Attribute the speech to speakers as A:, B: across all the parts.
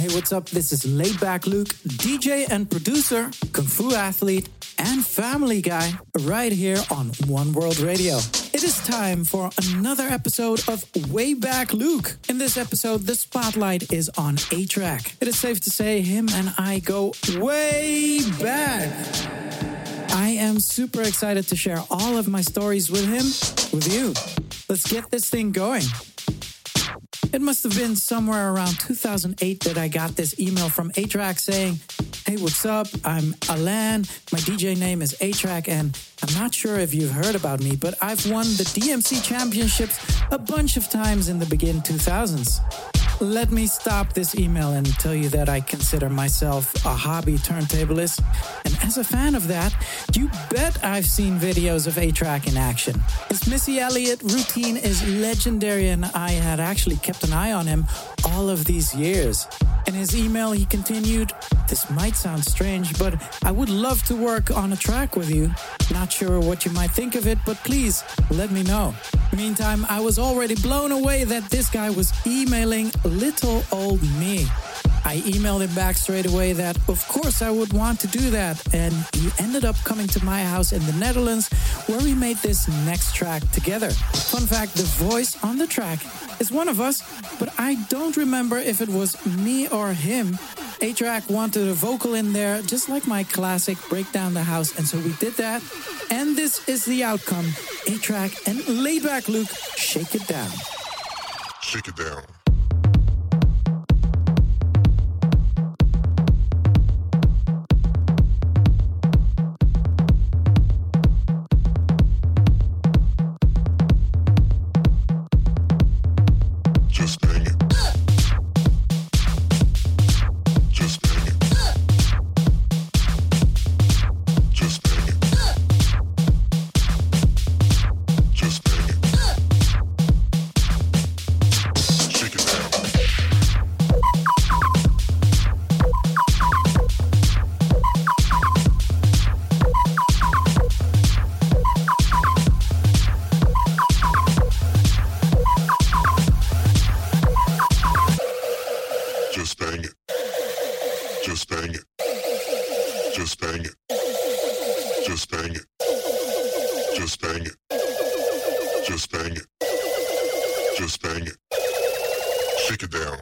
A: Hey, what's up? This is Laidback Luke, DJ and producer, Kung Fu athlete, and family guy, right here on One World Radio. It is time for another episode of Way Back Luke. In this episode, the spotlight is on A-Trak. It is safe to say him and I go way back. I am super excited to share all of my stories with him, with you. Let's get this thing going. It must have been somewhere around 2008 that I got this email from A-Trak saying, "Hey, what's up? I'm Alain. My DJ name is A-Trak, and I'm not sure if you've heard about me, but I've won the DMC championships a bunch of times in the begin 2000s. Let me stop this email and tell you that I consider myself a hobby turntablist. And as a fan of that, you bet I've seen videos of A-Trak in action. His Missy Elliott routine is legendary, and I had actually kept an eye on him all of these years." In his email, he continued, "This might sound strange, but I would love to work on a track with you. Not sure what you might think of it, but please let me know." Meantime, I was already blown away that this guy was emailing little old me. I emailed him back straight away that of course I would want to do that, and he ended up coming to my house in the Netherlands where we made this next track together. Fun fact, the voice on the track is one of us, but I don't remember if it was me or him. A-Trak wanted a vocal in there, just like my classic Break Down the House, and so we did that. And this is the outcome. A-Trak and Laidback Luke, Shake It Down.
B: Shake it down. Just bang it. Just bang it. Just bang it. Just bang it. Shake it down. Just bang it. Just bang it. Just bang it. Just bang it. Just bang it. Just bang it. Just bang it. Shake it down.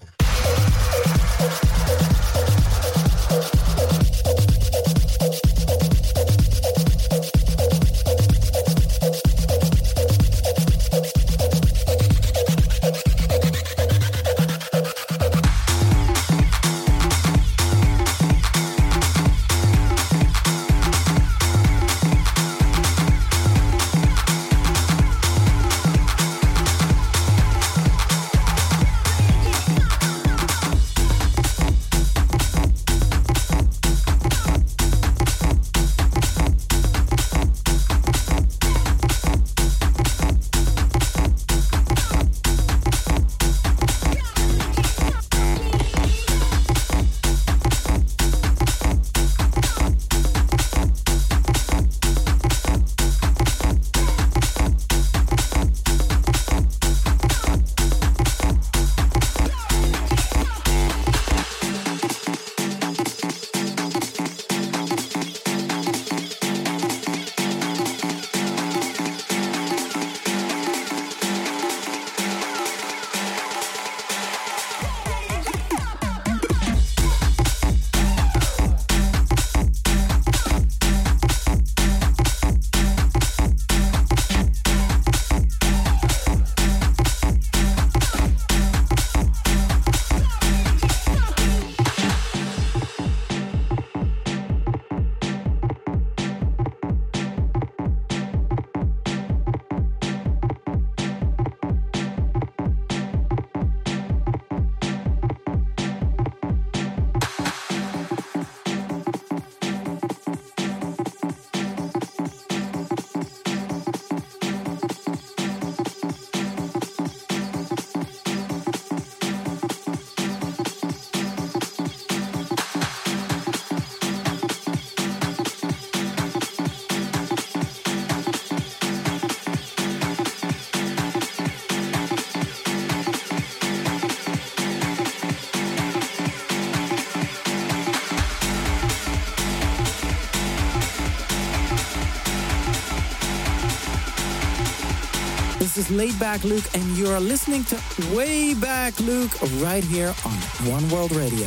A: is Laidback Luke, and you are listening to Way Back Luke right here on One World Radio.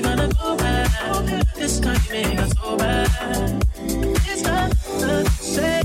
C: This time you make us so bad. It's not the same.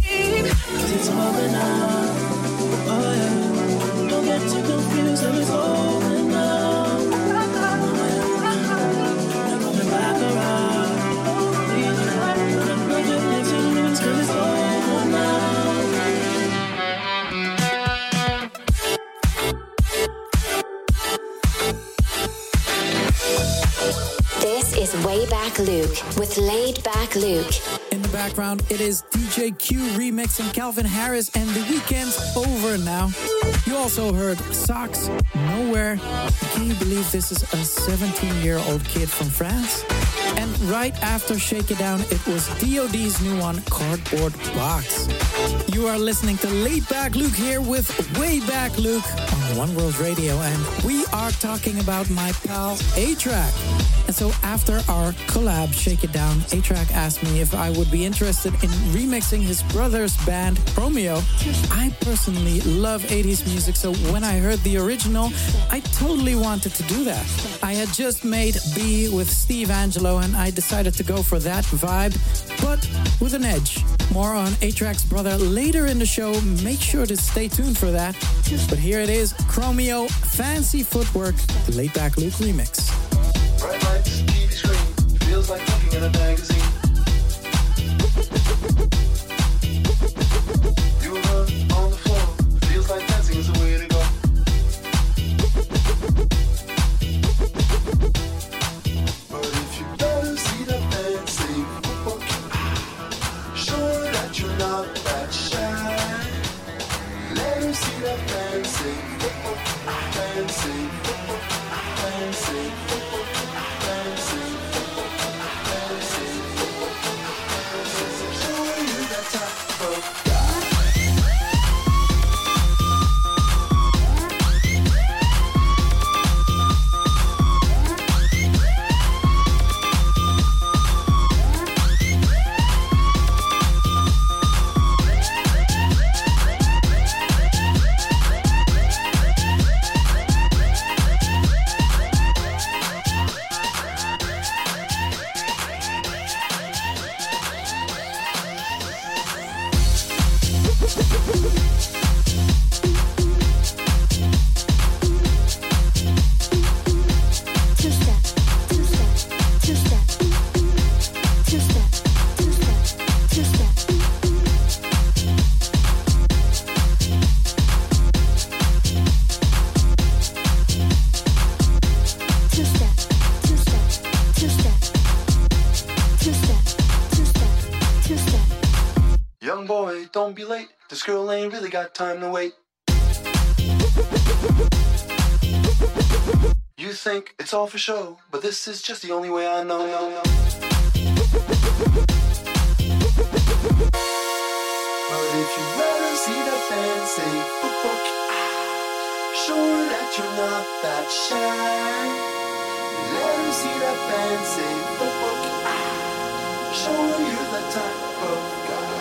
C: Way Back Luke with Laid Back Luke.
A: In the background, it is DJ Q remixing Calvin Harris and The Weeknd's Over Now. You also heard Socks, Nowhere. Can you believe this is a 17-year-old kid from France? And right after Shake It Down, it was DOD's new one, Cardboard Box. You are listening to Laid Back Luke here with Way Back Luke on One World Radio, and we are talking about my pal A-Trak. And so after our collab, Shake It Down, A-Trak asked me if I would be interested in remixing his brother's band, Chromeo. I personally love 80s music, so when I heard the original, I totally wanted to do that. I had just made B with Steve Angelo, and I decided to go for that vibe, but with an edge. More on A-Trak's brother later in the show. Make sure to stay tuned for that. But here it is, Chromeo, Fancy Footwork, the Laid Back Luke remix.
D: Bright lights, TV screen, feels like looking in a magazine. You run on the floor, feels like dancing is the way to go. But if you let her see that fancy footwork, sure that you're not that shy. Let her see that fancy footwork, fancy footwork, fancy footwork. Don't be late, this girl ain't really got time to wait. You think it's all for show, but this is just the only way I know. But if you let her see that fancy footwork, sure that you're not that shy. Let her see that fancy footwork, sure you're the type of guy.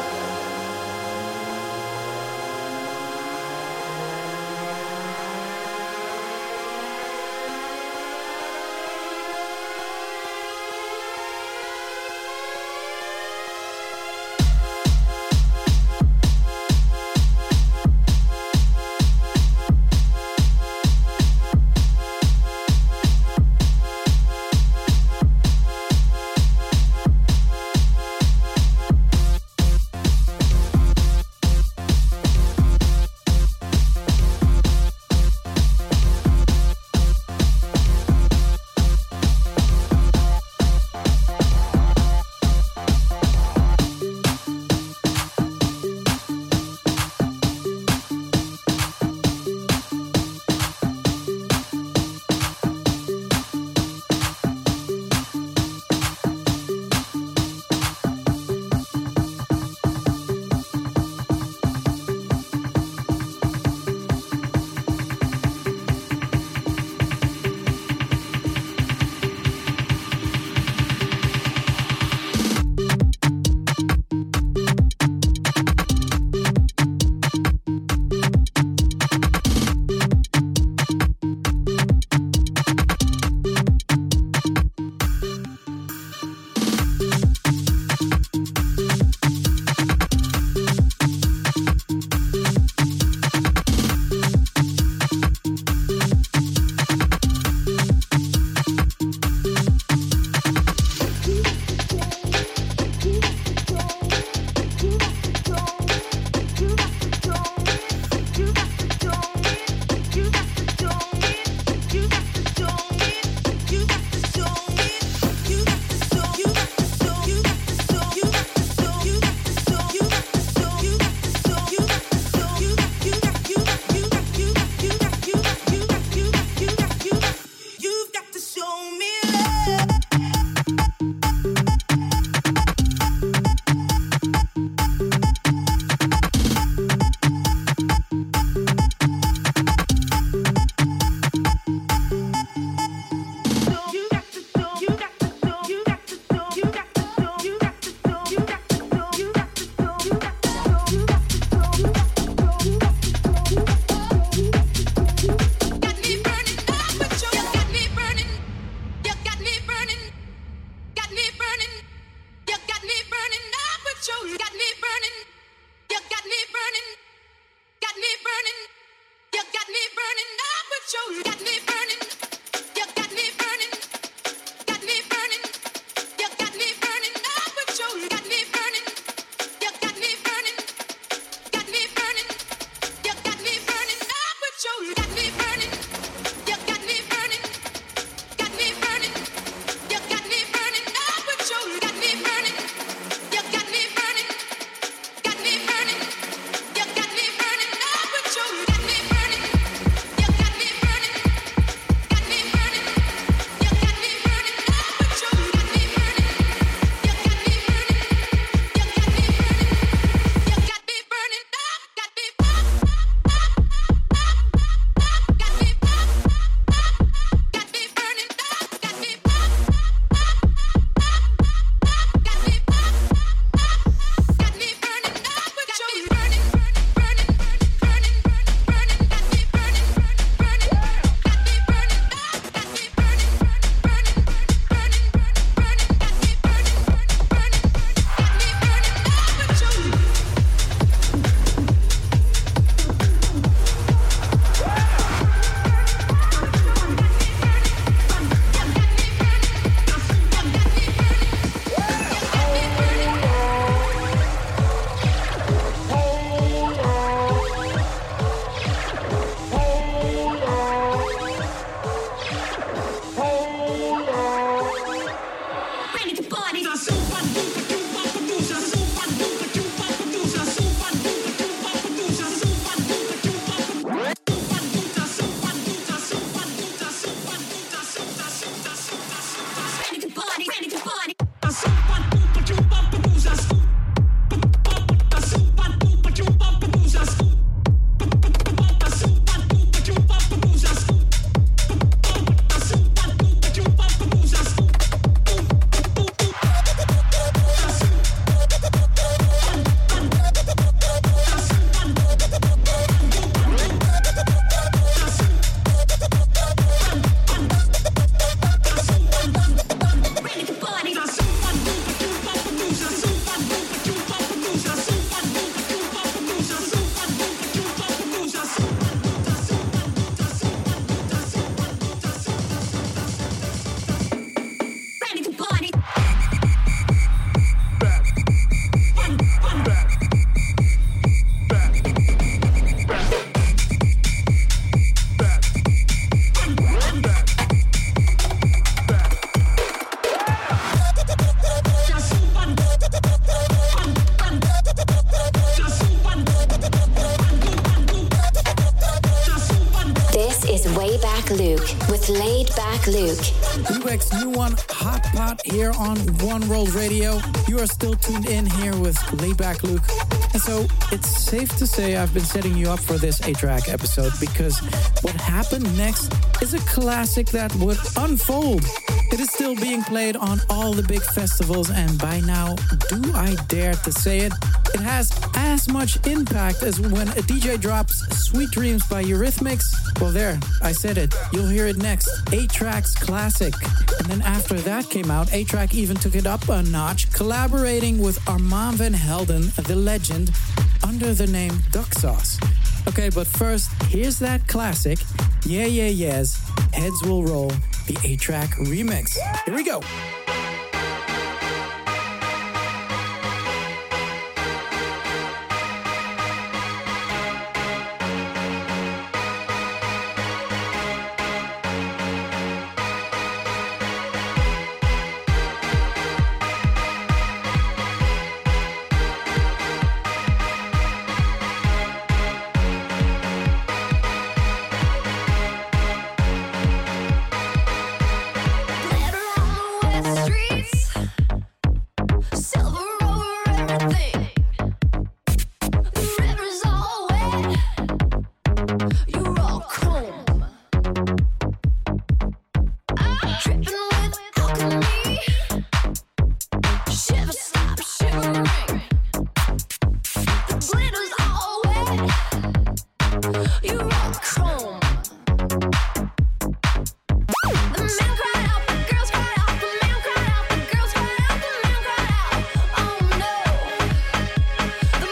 C: with Laid Back Luke.
A: Lubeck's new one, Hot Pot, here on One World Radio. You are still tuned in here with Laid Back Luke. And so it's safe to say I've been setting you up for this A-Track episode because what happened next is a classic that would unfold. It is still being played on all the big festivals, and by now, do I dare to say it, it has as much impact as when a DJ drops Sweet Dreams by Eurythmics. Well, there, I said it. You'll hear it next. A-Track's classic. And then after that came out, A-Track even took it up a notch, collaborating with Armand van Helden, the legend, under the name Duck Sauce. Okay, but first, here's that classic, Yeah Yeah Yeahs, Heads Will Roll, the A-Track remix. Here we go.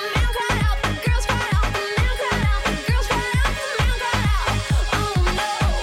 E: Oh no.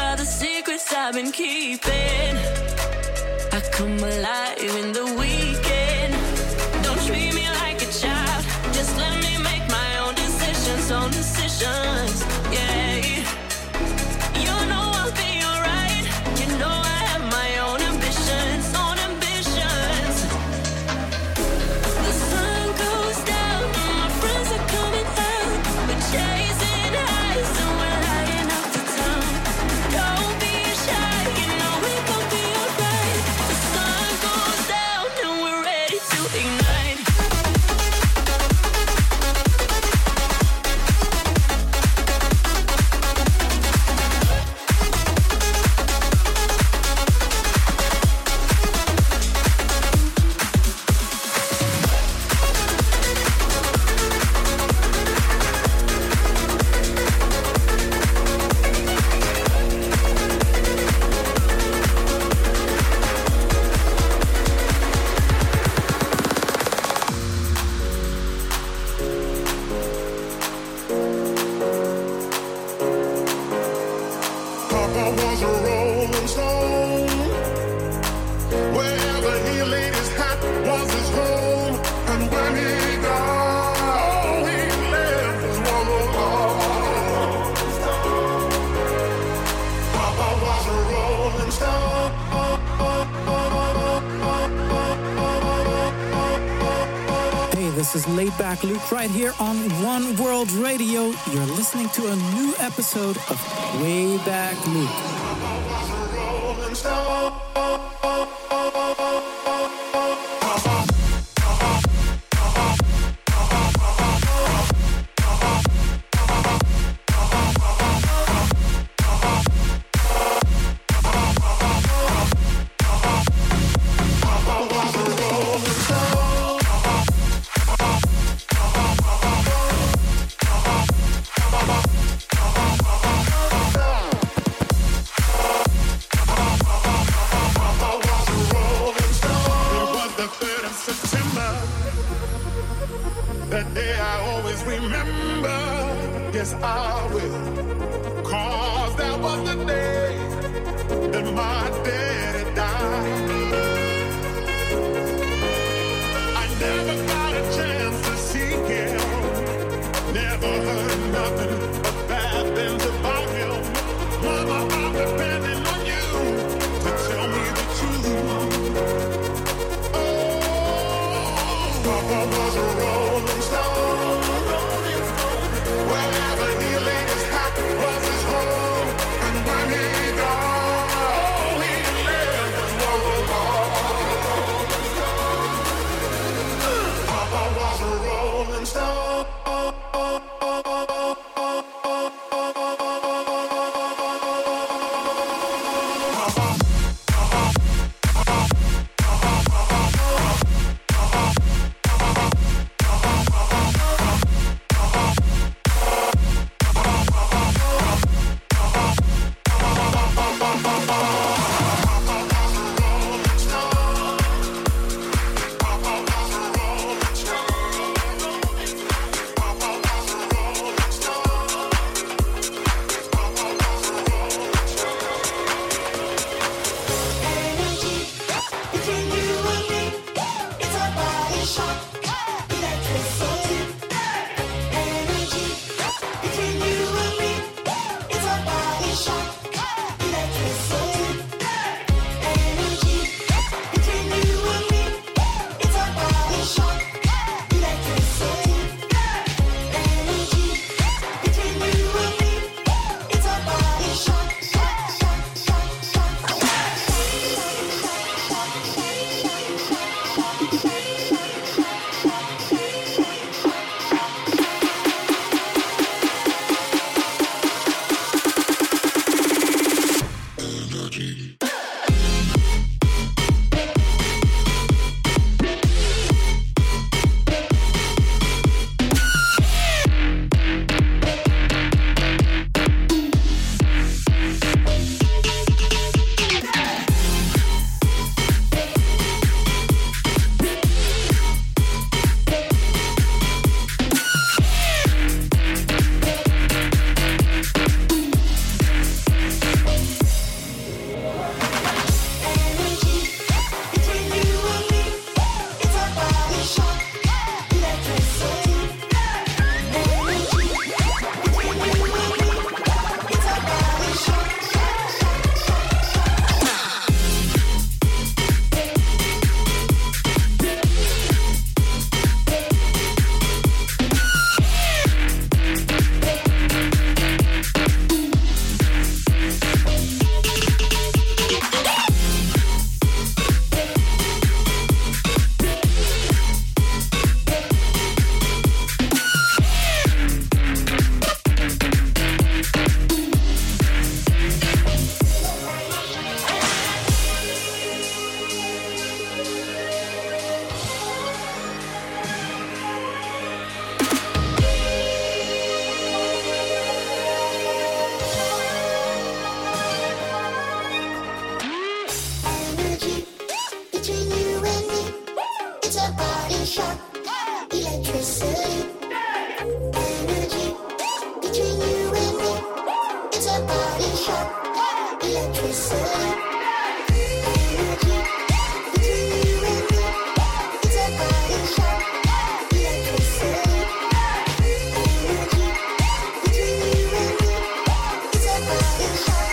E: all the secrets I've been keeping. I come alive in the weekend. Don't treat me like a child. Just let me make my own decisions, yeah. You know I'll be alright. You know I have my own ambitions. The sun goes down and my friends are coming out. We're chasing highs and we're lighting up the town. Don't be shy, you know we gon' be alright. The sun goes down and we're ready to ignite.
A: This is Laid Back Luke right here on One World Radio. You're listening to a new episode of Way Back Luke.
D: Wherever he laid his hat
F: shock, electricity, energy between you and me. It's a body shock, electricity, energy between you and me. It's a body shock, electricity, energy between you and me. It's a body shock,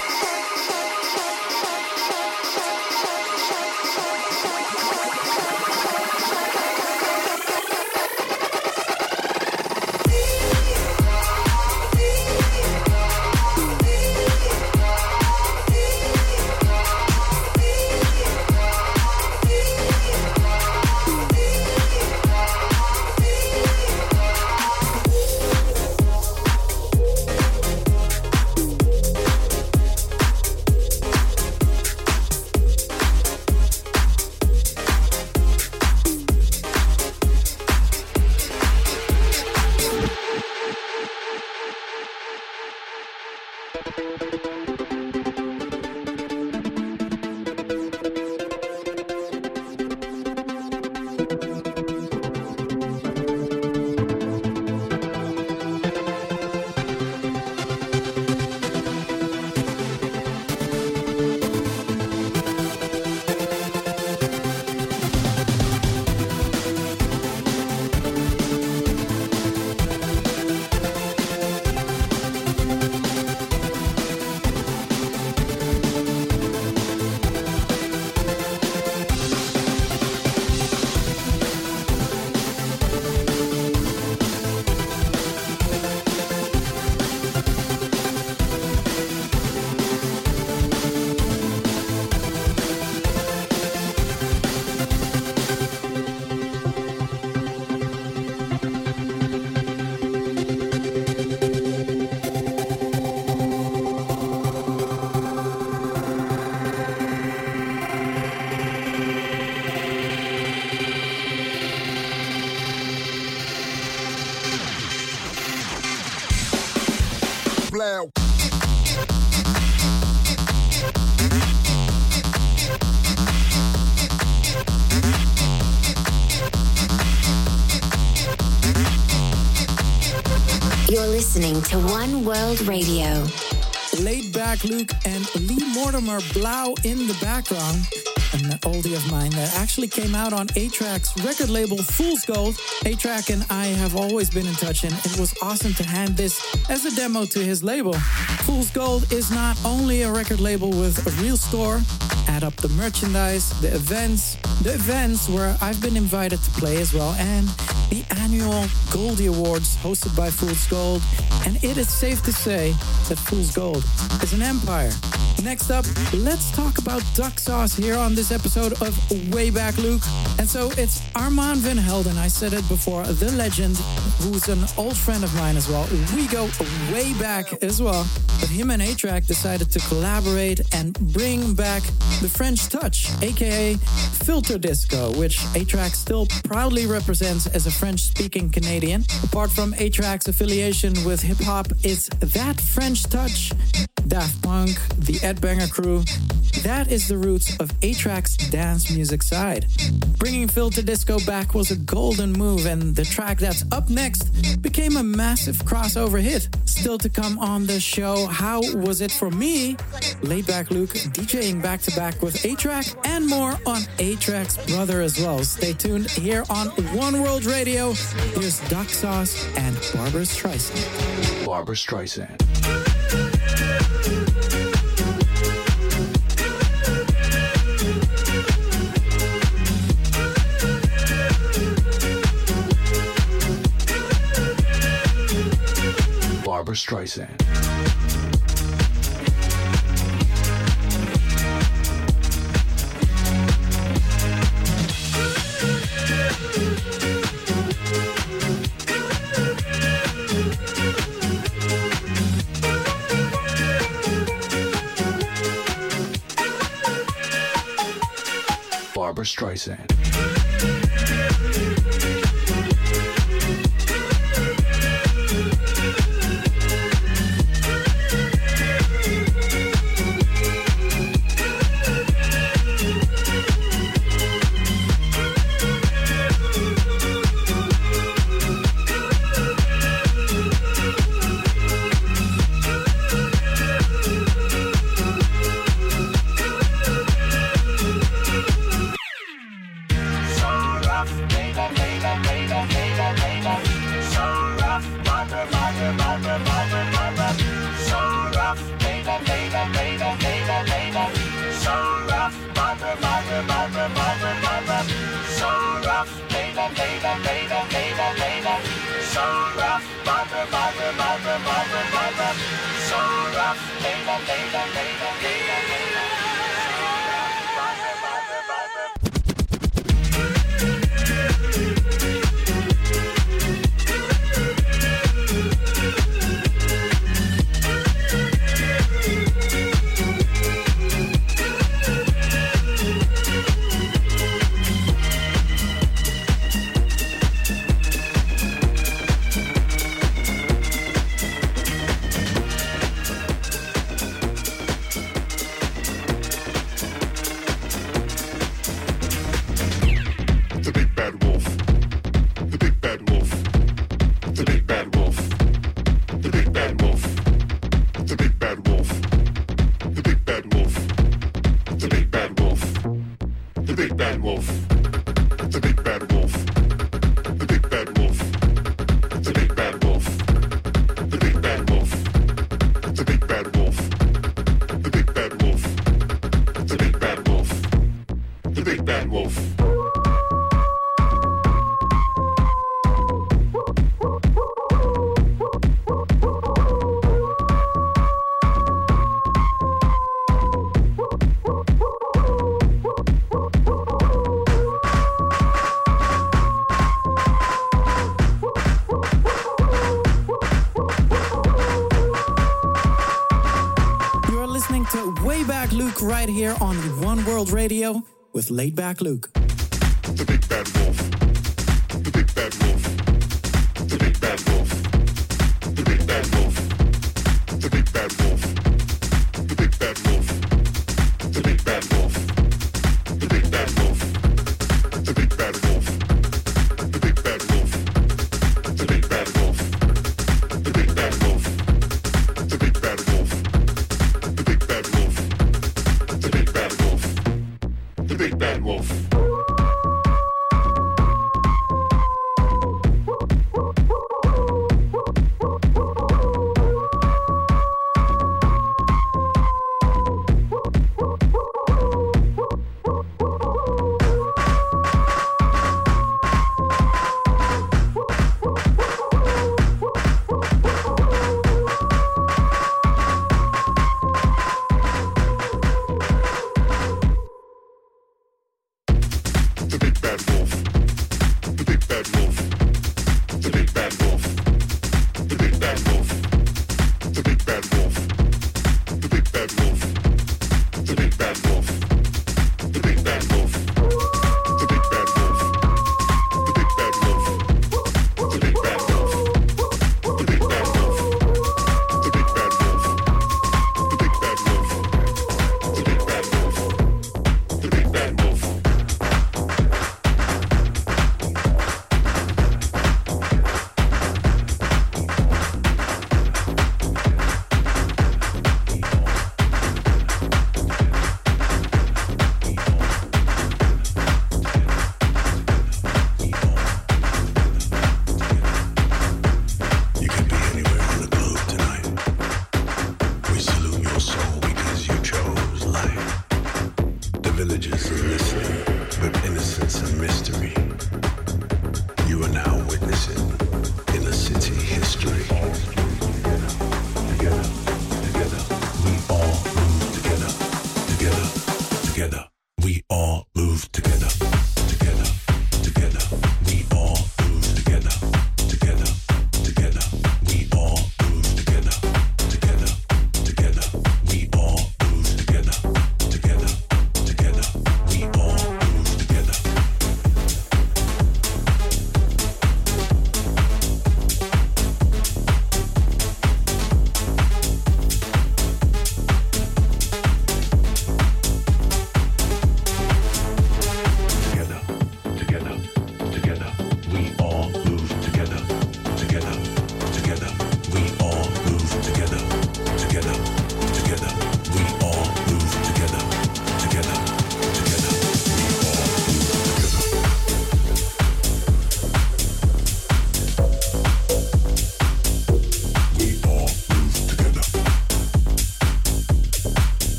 D: Blow.
C: You're listening to One World Radio.
A: Laid Back Luke and Lee Mortimer Blau in the background. An oldie of mine that actually came out on A-Trak's record label Fool's Gold. A-Trak and I have always been in touch, and it was awesome to hand this as a demo to his label. Fool's Gold is not only a record label with a real store, add up the merchandise, the events where I've been invited to play as well, and the annual Goldie Awards hosted by Fool's Gold. And it is safe to say that Fool's Gold is an empire. Next up, let's talk about duck sauce here on this episode of Way Back Luke. And so it's Armand Van Helden, I said it before, the legend, who's an old friend of mine as well. We go way back as well. But him and A-Trak decided to collaborate and bring back the French touch, aka filter disco, which A-Trak still proudly represents as a French-speaking Canadian. Apart from A-Trak's affiliation with hip-hop, it's that French touch, Daft Punk, the Ed Banger crew, that is the roots of A-Trak's dance music side. Bringing filter disco back was a golden move, and the track that's up next became a massive crossover hit. Still to come on the show, how was it for me? Laid Back Luke DJing back-to-back with A-Trak and more on A-Trak's brother as well. Stay tuned here on One World Radio. Here's Duck Sauce and Barbra Streisand.
G: Barbra Streisand. Barbra Streisand. Barbra Streisand.
A: Right here on One World Radio with Laid Back Luke.
B: The big bad wolf. The big bad wolf. The big bad wolf. The big bad wolf. The big bad wolf. The big bad wolf. The big bad wolf. The big bad wolf. The big bad wolf. The big bad wolf. The big bad wolf. The big bad wolf. The big bad wolf. The big bad wolf. The big bad wolf. The big bad wolf.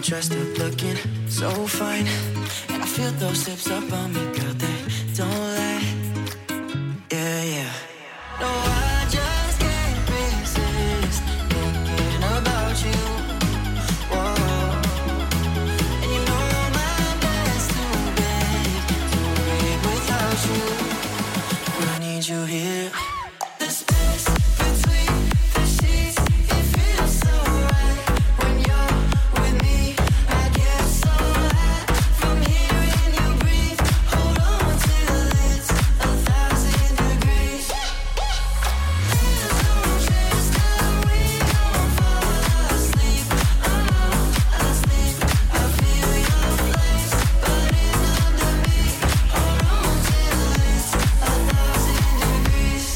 H: dressed up looking so fine, and I feel those hips up on me, girl, they don't lie. Yeah, yeah. No, I just can't resist thinking about you. Whoa. And you know my best to bed to breathe without you. I need you here. The space between the sheets, it feels so right when you're with me. I get so high from hearing you breathe. Hold on till it's 1,000 degrees. There's no chance that we gon' fall asleep. Asleep. I feel your place burning under me. Hold on till it's 1,000 degrees.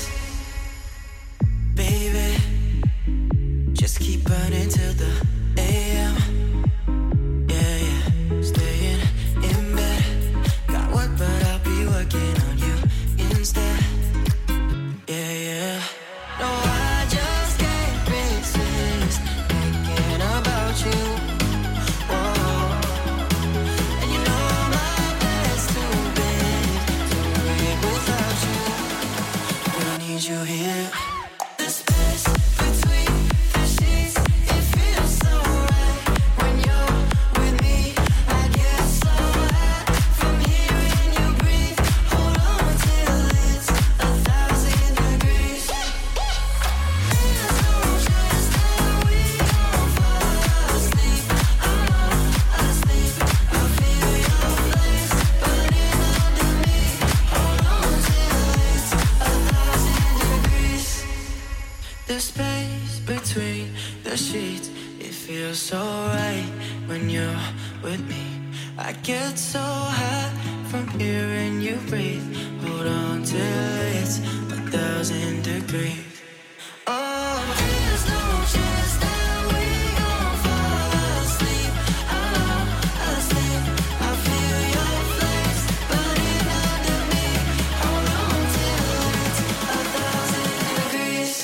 H: Baby, just keep burning till the AM. Yeah, yeah, staying in bed. Got work, but I'll be working on you instead. Yeah, yeah. No, I just can't resist thinking about you. Whoa. And you know my best to bed to breathe without you. But I need you here. The space between the sheets, it feels so right when you're with me. I get so high from hearing you breathe. Hold on till it's 1,000 degrees. There's no chance that we gon' fall asleep. Asleep. I feel your place burning under me. Hold on till it's 1,000 degrees. The space between the sheets, it feels so right when you're with me. I get so high from hearing you breathe. Hold on till it's 1,000 degrees. Oh, there's no chance that we gon' fall asleep. Asleep. I feel your place burning under me. Hold on till it's 1,000 degrees.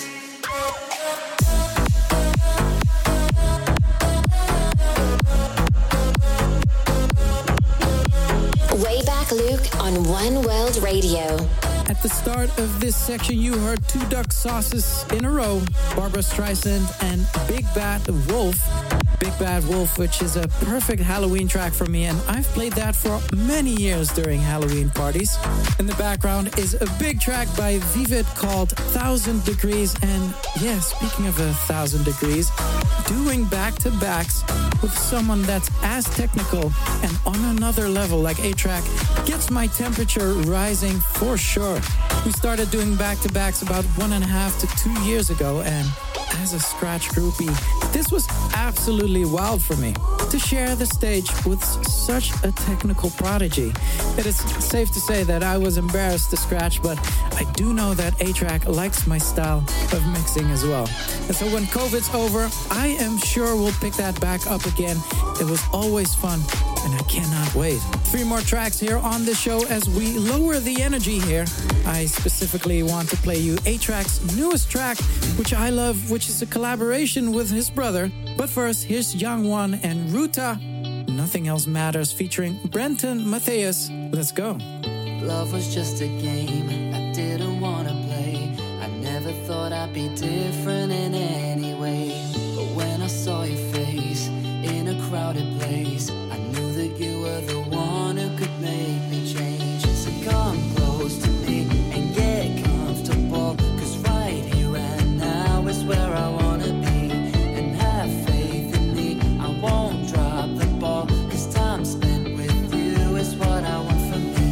C: Way Back Luke on One World Radio.
A: At the start of this section, you heard two duck sauces in a row, Barbra Streisand and Big Bad Wolf. Big Bad Wolf, which is a perfect Halloween track for me, and I've played that for many years during Halloween parties. In the background is a big track by Vivid called 1,000 Degrees, and yeah, speaking of 1,000 degrees, doing back-to-backs with someone that's as technical and on another level like A-Track gets my temperature rising for sure. We started doing back-to-backs about 1.5 to 2 years ago, and as a scratch groupie, this was absolutely wild for me to share the stage with such a technical prodigy. It is safe to say that I was embarrassed to scratch, but I do know that A-Track likes my style of mixing as well. And so when COVID's over, I am sure we'll pick that back up again. It was always fun, and I cannot wait. 3 more tracks here on the show as we lower the energy here. I specifically want to play you A-Track's newest track, which I love, which is a collaboration with his brother. But first, here's Young One and Ruta, Nothing Else Matters, featuring Brenton Matthias. Let's go.
H: Love was just a game I didn't wanna play. I never thought I'd be different in any way. But when I saw your face in a crowded place, I knew that you were the one who could make me change. So come close to me and get comfortable, 'cause right here and now is where I wanna be. And have faith in me, I won't drop the ball, 'cause time spent with you is what I want from me.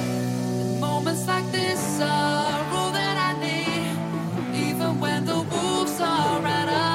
H: And moments like this are all that I need, even when the wolves are at our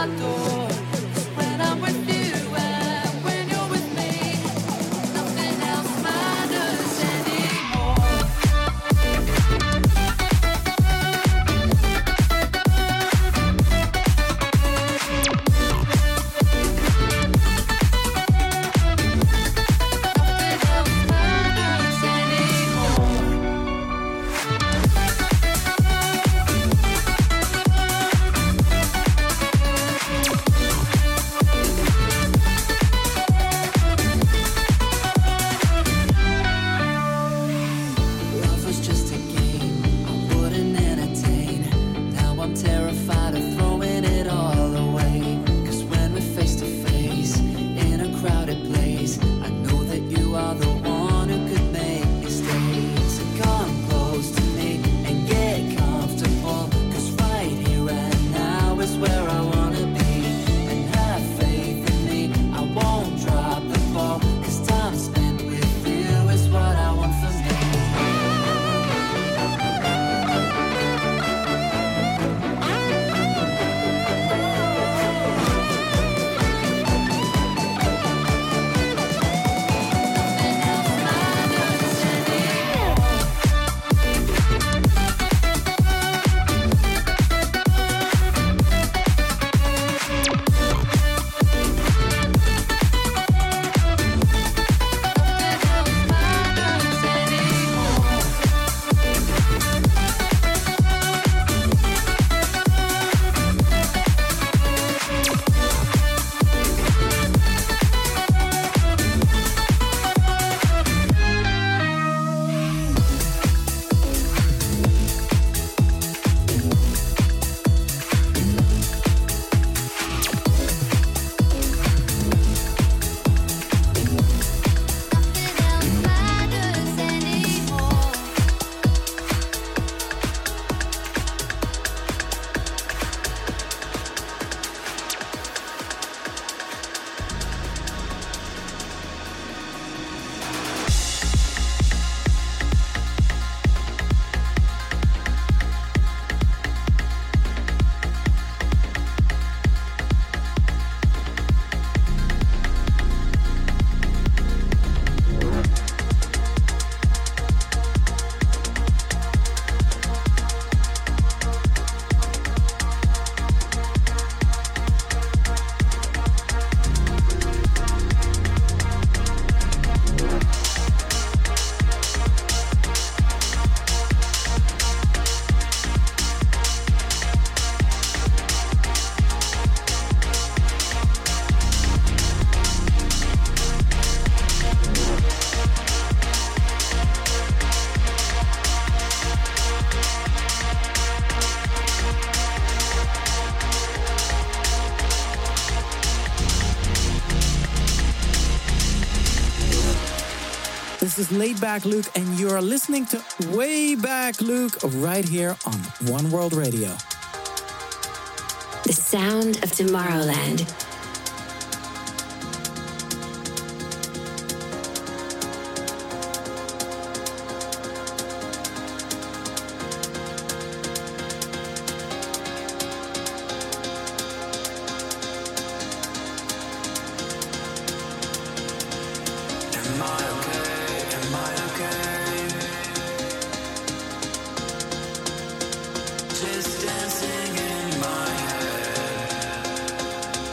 A: This is Laid Back Luke, and you are listening to Way Back Luke right here on One World Radio.
C: The sound of Tomorrowland.
H: Just dancing in my head.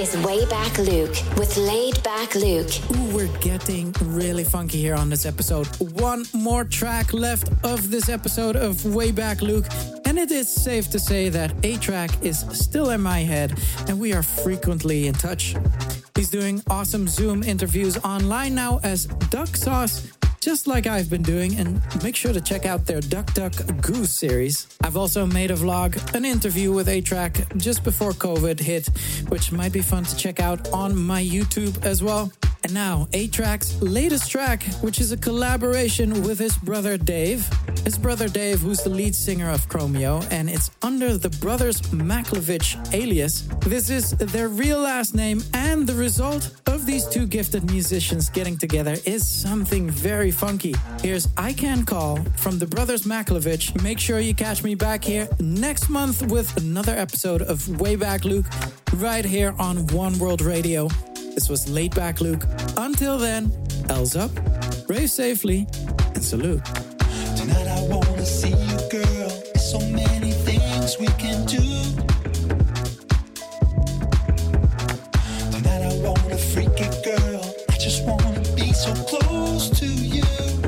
C: is Way Back Luke with Laid Back Luke.
A: Ooh, we're getting really funky here on this episode. One more track left of this episode of Way Back Luke, and it is safe to say that A-Track is still in my head, and we are frequently in touch. He's doing awesome Zoom interviews online now as Duck Sauce, just like I've been doing, and make sure to check out their Duck Duck Goose series. I've also made a vlog, an interview with A-Track just before COVID hit, which might be fun to check out on my YouTube as well. And now, A-Track's latest track, which is a collaboration with his brother Dave. His brother Dave, who's the lead singer of Chromeo, and it's under the Brothers Maklovich alias. This is their real last name, and the result of these two gifted musicians getting together is something very funky. Here's I Can Call from the Brothers Maklovich. Make sure you catch me back here next month with another episode of Way Back Luke, right here on One World Radio. This was Laid Back Luke. Until then, L's up, rave safely, and salute.
I: Tonight I wanna see you, girl. There's so many things we can do. Tonight I wanna freak it, girl. I just wanna be so close to you.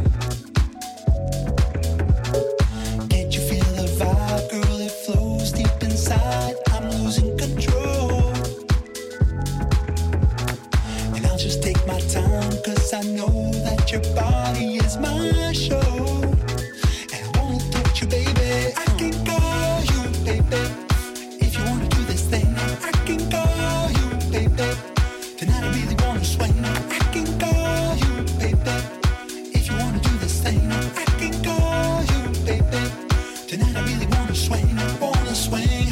I: Can't you feel the vibe, girl? It flows deep inside. I'm losing control. And I'll just take my time, 'cause I know that your body is my show. Baby, I can call you, baby. If you wanna do this thing, I can call you, baby. Tonight I really wanna swing. I can call you, baby. If you wanna do this thing, I can call you, baby. Tonight I really wanna swing. I wanna swing.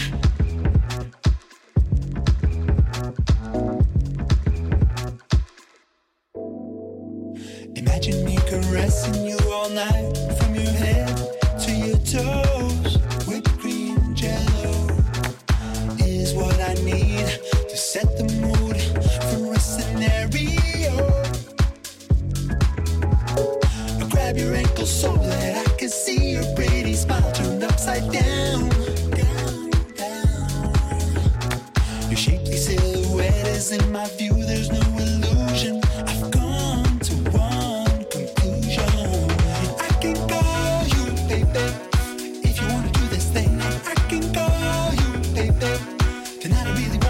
I: Imagine me caressing you all night, from your head to your toes. Whipped cream jello is what I need to set the mood for a scenario. I grab your ankle so that I can see your pretty smile turned upside down. Your shapely silhouette is in my view, there's no illusion. I've come to one conclusion. I can call you, baby. If you wanna do this thing, I can call you, baby. Tonight I really